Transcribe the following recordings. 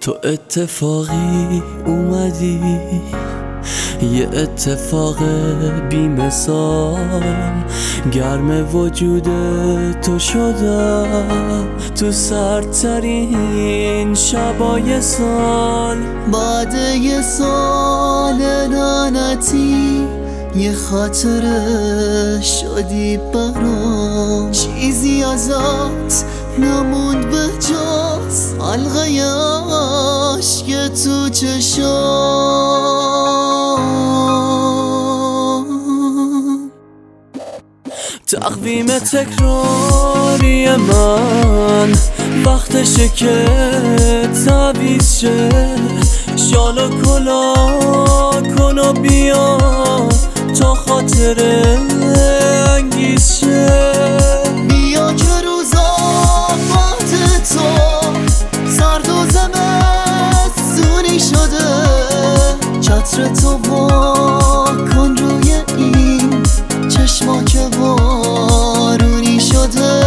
تو اتفاقی اومدی، یه اتفاق بی مثال، گرم وجود تو شدم تو سردترین شبای سال. بعد یه سال لعنتی یه خاطره شدی برام، چیزی ازت نموند به جز حلقه عشق تو چشام. تقویم تکراری من وقتشه که تعویض شه، شال و کلا کن و بیا تا خاطر انگیز شه. بیا که روزا بعد تو سرد و زمستونی شده، چتر تو وا کن روی این چشما که بارونی شده.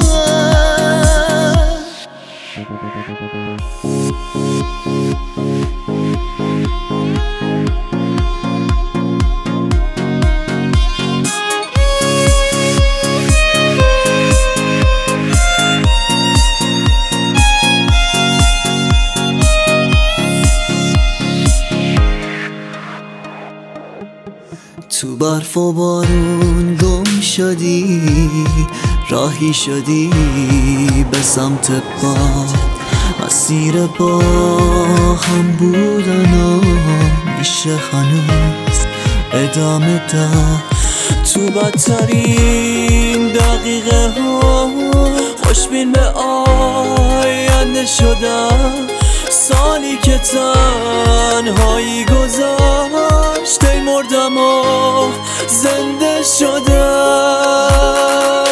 تو برف و بارون گم شدی، راهی شدی به سمت باد، مسیر با هم بودن و میشه هنوز ادامه داد. تو بدترین دقیقه ها خوشبین به آینده شدم، سالی که تنهایی گذشت ای مردم و زنده شدم.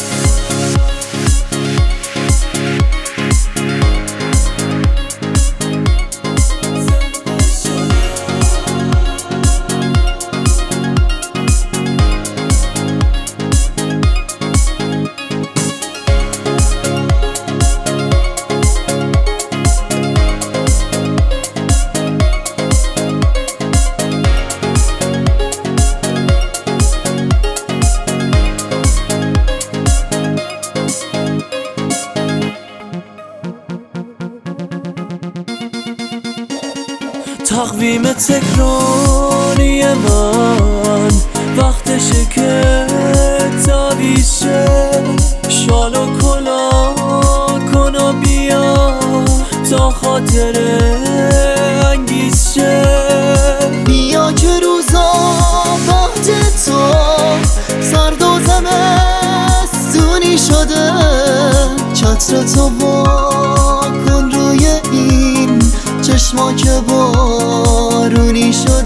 تقویم تکراری من وقتشه که تعویض شه، شال و کلا کن و بیا تا خاطر انگیز شه. بیا که روزا بعد تو سرد و زمستونی شده، چتر تو وا کن روی این چشما که بارونی شده.